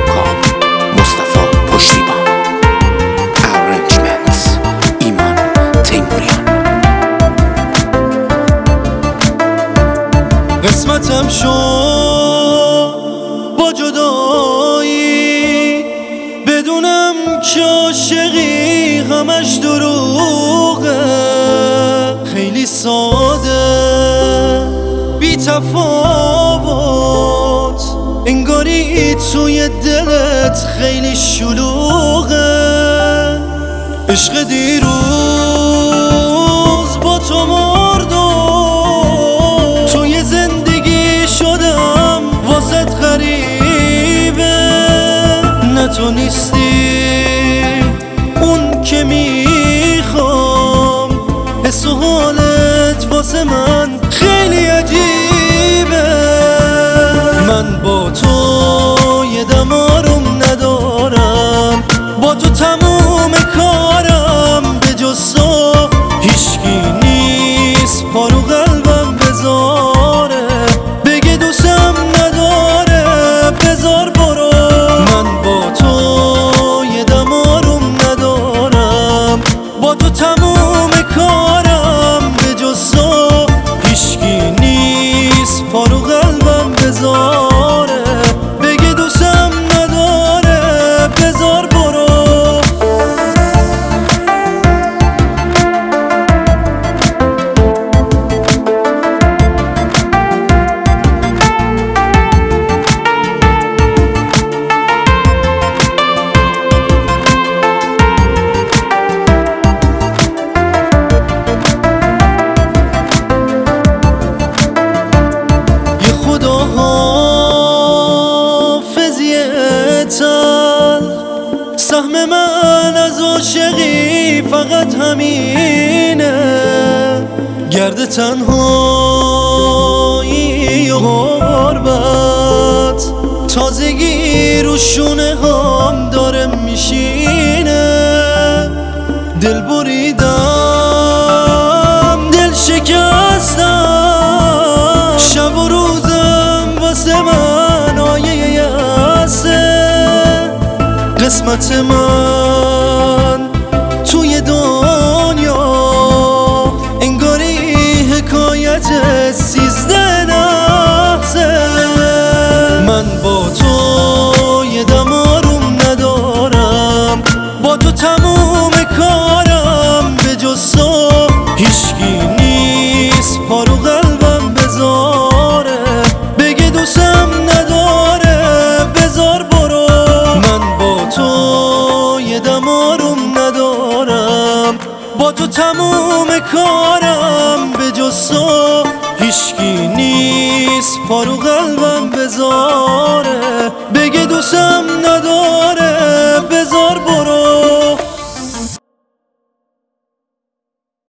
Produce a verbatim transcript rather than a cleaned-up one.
وکال مصطفی پشتیبان، ارنجمنت ایمان تیموریان. قسمتم شد با جدایی، بدونم که عاشقی همش دروغه. خیلی ساده بی تفاوت، انگاری توی دلت خیلی شلوغه. عشق دیروز با تو مردم، توی زندگی شدم واسط غریبه. نه تو نیستی اون که میخوام، حس و حالت واسه من خیلی عجیبه. من با تو یه دم آروم ندارم، با تو تموم کارم، به جز تو هیچکی نیست پارو قلبم بذاره. بگه دوستم نداره بذار برو. من با تو یه دم آروم ندارم، با تو تموم کارم، به جز تو هیچکی نیست پارو قلبم بذاره. بگه دوستم نداره بذار برو. سهم من از عاشقی فقط همینه، گرد تنهایی و غربت، تازگی رو شونه هم داره میشینه. دل بریدم دل شکستم، شب و روزم واسه من آیه یأسه. قسمت من توی دنیا انگاری حکایت سیزده نحسه. من با تو یه دم آروم ندارم، با تو تموم کارم، به جز تو هیچکی نیست پارو قلبم بذاره. بگه دوستم نداره بذار برو. من با تو یه دم آروم ندارم، با تو تموم کارم، به جز تو هیچکی نیست پارو قلبم بذاره. بگه دوستم نداره